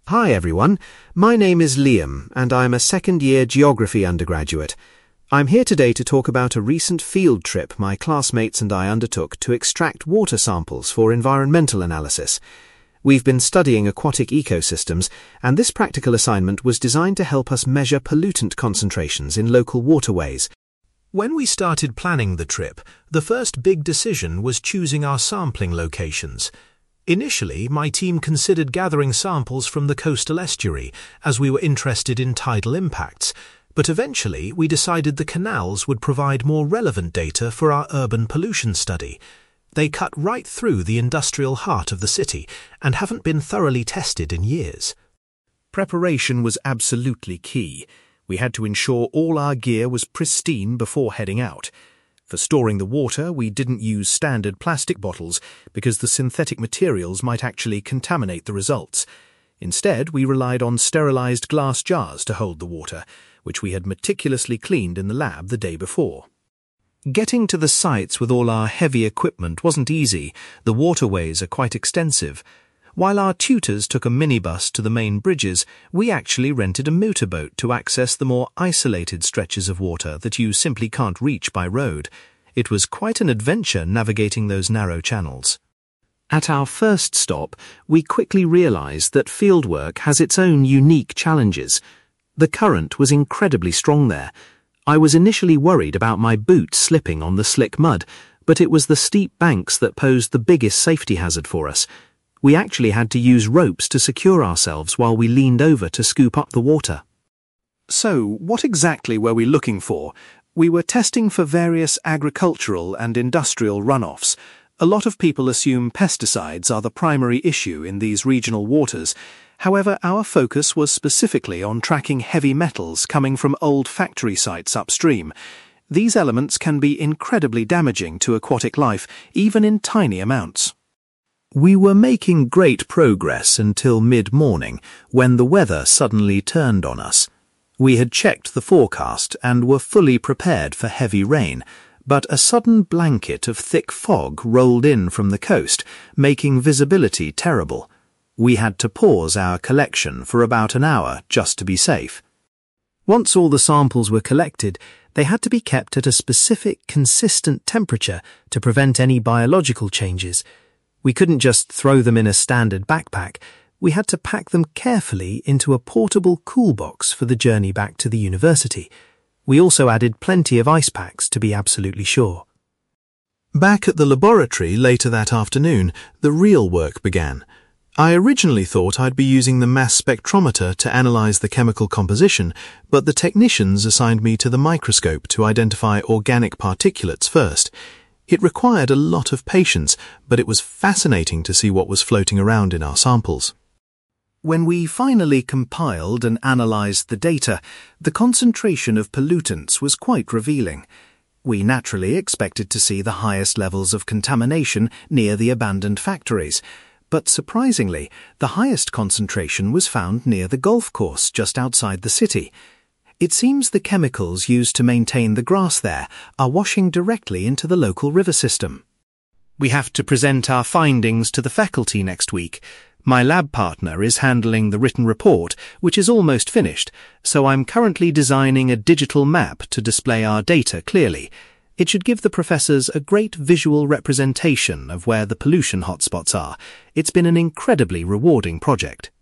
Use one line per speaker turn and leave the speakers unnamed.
Hi everyone, my name is Liam and I'm a second-year geography undergraduate. I'm here today to talk about a recent field trip my classmates and I undertook to extract water samples for environmental analysis. We've been studying aquatic ecosystems, and this practical assignment was designed to help us measure pollutant concentrations in local waterways.
When we started planning the trip, the first big decision was choosing our sampling locations. Initially, my team considered gathering samples from the coastal estuary, as we were interested in tidal impacts, but eventually we decided the canals would provide more relevant data for our urban pollution study. They cut right through the industrial heart of the city and haven't been thoroughly tested in years.
Preparation was absolutely key. We had to ensure all our gear was pristine before heading out. For storing the water, we didn't use standard plastic bottles because the synthetic materials might actually contaminate the results. Instead, we relied on sterilized glass jars to hold the water, which we had meticulously cleaned in the lab the day before. Getting to the sites with all our heavy equipment wasn't easy. The waterways are quite extensive. While our tutors took a minibus to the main bridges, we actually rented a motorboat to access the more isolated stretches of water that you simply can't reach by road. It was quite an adventure navigating those narrow channels. At our first stop, we quickly realized that fieldwork has its own unique challenges. The current was incredibly strong there. I was initially worried about my boots slipping on the slick mud, but it was the steep banks that posed the biggest safety hazard for us. We actually had to use ropes to secure ourselves while we leaned over to scoop up the water. So, what exactly were we looking for? We were testing for various agricultural and industrial runoffs. A lot of people assume pesticides are the primary issue in these regional waters. However, our focus was specifically on tracking heavy metals coming from old factory sites upstream. These elements can be incredibly damaging to aquatic life, even in tiny amounts. We were making great progress until mid-morning, when the weather suddenly turned on us. We had checked the forecast and were fully prepared for heavy rain, but a sudden blanket of thick fog rolled in from the coast, making visibility terrible. We had to pause our collection for about an hour just to be safe. Once all the samples were collected, they had to be kept at a specific, consistent temperature to prevent any biological changes. We couldn't just throw them in a standard backpack. We had to pack them carefully into a portable cool box for the journey back to the university. We also added plenty of ice packs to be absolutely sure.
Back at the laboratory later that afternoon, the real work began. I originally thought I'd be using the mass spectrometer to analyze the chemical composition, but the technicians assigned me to the microscope to identify organic particulates first. It required a lot of patience, but it was fascinating to see what was floating around in our samples.
When we finally compiled and analyzed the data, the concentration of pollutants was quite revealing. We naturally expected to see the highest levels of contamination near the abandoned factories, but surprisingly, the highest concentration was found near the golf course just outside the city. It seems the chemicals used to maintain the grass there are washing directly into the local river system. We have to present our findings to the faculty next week. My lab partner is handling the written report, which is almost finished, so I'm currently designing a digital map to display our data clearly. It should give the professors a great visual representation of where the pollution hotspots are. It's been an incredibly rewarding project.